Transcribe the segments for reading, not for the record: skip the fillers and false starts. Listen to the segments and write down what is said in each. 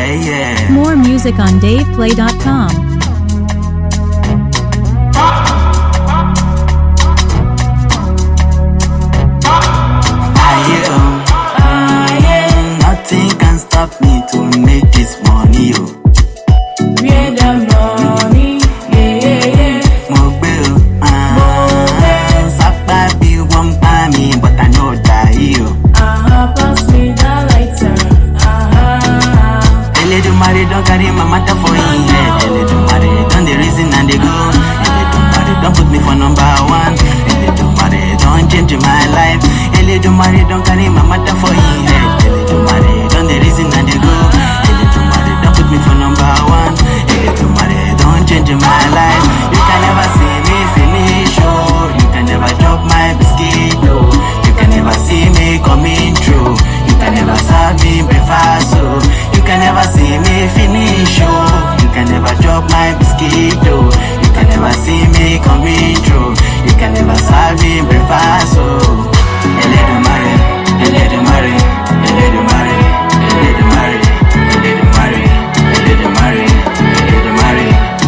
yeah. More music on DavePlay.com. Nothing can stop me to make this money, yo. Where the money, yeah. Mogbe, Sapa be one by me, but I know that, yo. Pass me the lighter. Ele do marry, don't carry my matter for him head. Ele do marry, don't the reason and they go. Ele do marry, don't put me for number one. Ele do marry, don't change my life. Ele do marry, don't carry my matter for him head. Ele do marry, don't the reason and they go. Ele do marry, don't put me for number one. Ele do marry, don't change my life. You can never see me finish, oh. You can never drop my biscuit, oh. You can never see me coming through. You can never serve me breakfast, oh. You can never see me finish, oh. You can never drop my biscuit, oh. You can never see me coming through. You can never serve me breakfast, oh. Ele do marry, ele do marry, ele do marry, ele do marry, ele do marry, ele do marry, ele do marry.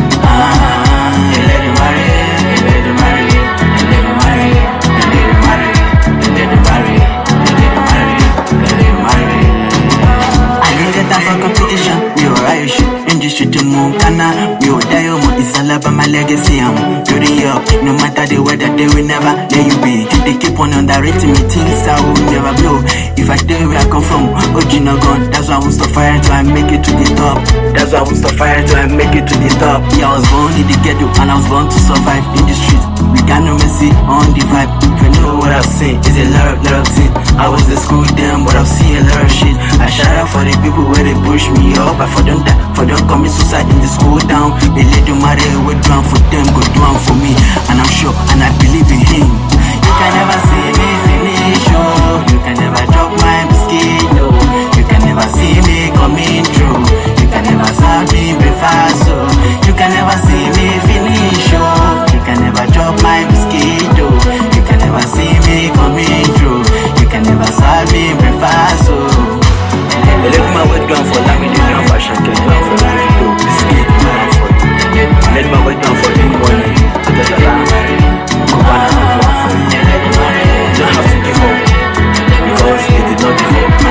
Ele do marry, ele do marry, ele do marry, ele do marry, ele do marry, ele do marry, ele do marry. I don't get time for competition. We alright, shit. Industry to move, kana. We will die, it's all about my legacy. I'm building up. No matter the weather, they will never let you be. They keep on underrating me, things I will never blow. If I tell you where I come from, OG no gone. That's why I won't stop fire till I make it to the top. That's why I won't stop fire till I make it to the top. Yeah, I was born in the ghetto and I was born to survive in the streets. We got no mercy on the vibe. If you know what I've seen, it's a lot of things. I was in school then, but I've seen a lot of shit. I shout out for the people where they push me up. I for them die, for them commit suicide in the school down. They let them marry, we do one for them, go do one for me. And I'm sure, and I believe in him. You can never see me finish, oh. You can never drop my biscuit, oh. You can never see me coming through. You can never serve me breakfast, oh. You can never see me finish, oh. You can never drop my biscuit, oh. You can never see me coming through. You can never serve me breakfast, oh. They let my word down for Lami, they down for Shaka, down for Lami, biscuit, down for you. Let my word down for them, money, to the Kubana, down for you. You don't have to give up, because they did not give up.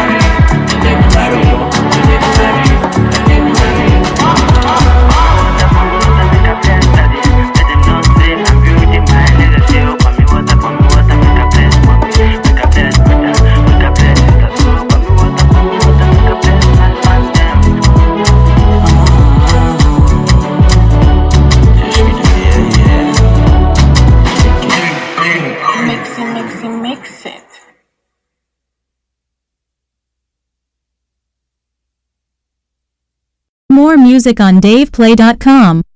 Mix it. More music on DavePlay.com.